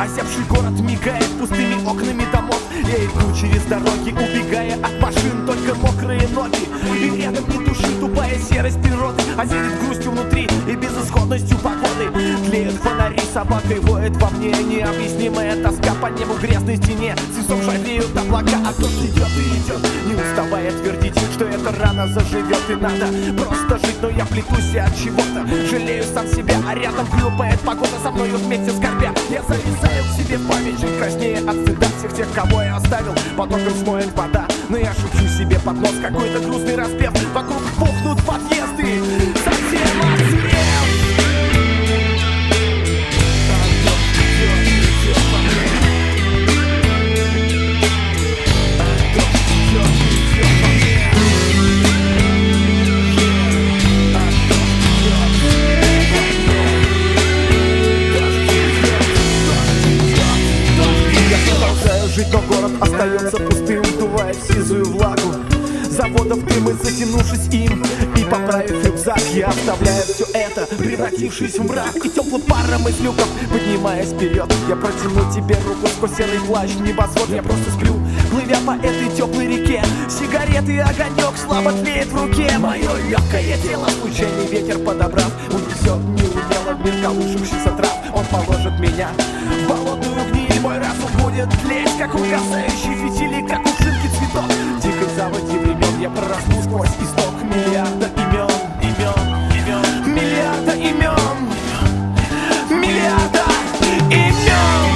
Осевший город мигает пустыми окнами домов. Я иду через дороги, убегая от машин, только мокрые ноги. И рядом ни души, тупая серость природы осенит грустью внутри и безысходностью погоды. Тлеют фонари, собакой воет во мне необъяснимая тоска по небу, грязной стене. Свистом шагреют облака, а дождь идет и идет, не уставая твердить, что эта рана заживет. И надо просто жить, но я плетусь от чего-то. Жалею сам себя, а рядом хлюпает погода, со мною вместе скорбя. Я залезаю к себе в память, чуть краснее от стыда всех тех, кого я оставил. Потоком смоет вода, но я шепчу себе под нос какой-то грустный распев. Вокруг пухнут подъезды, совсем отсырев. Жить, но город остается пустым, вдувая в сизую влагу заводов дым, и затянувшись им и поправив рюкзак, я оставляю все это, превратившись в мрак. И теплым паром из люков, поднимаясь вперед, я протяну тебе руку сквозь серый плащ, небосвод. Я просто сплю, плывя по этой теплой реке. Сигареты и огонек слабо тлеет в руке. Мое легкое тело случайный ветер подобрав унесет неумело в мир колышущийся трав. Он положит меня в болотную гниль. Мой разум будет тлеть, как угасающий фитиль, как ушинки цветов. В дикой заводе времен я прорасту сквозь исток миллиарда имен, миллиарда имен, миллиарда имен.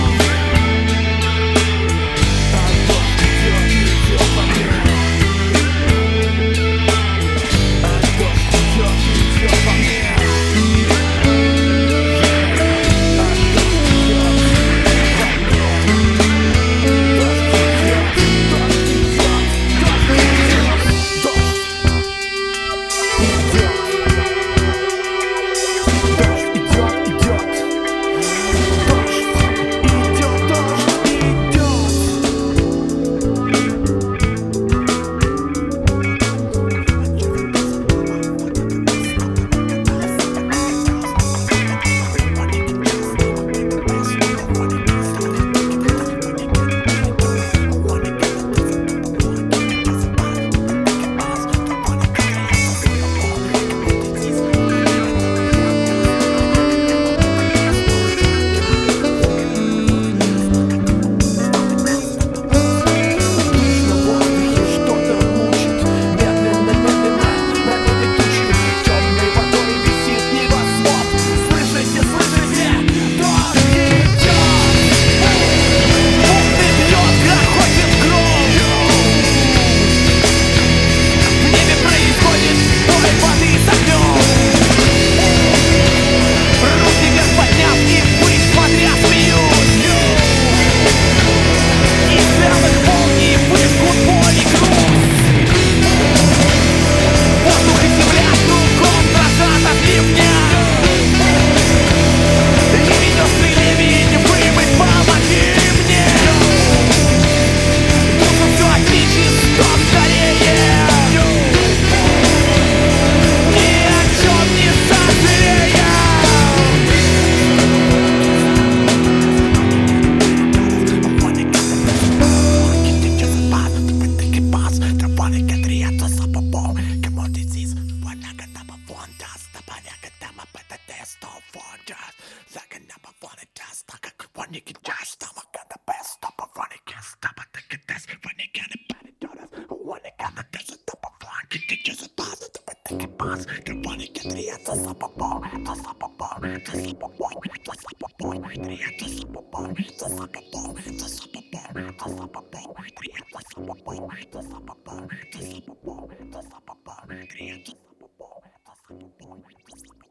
Three,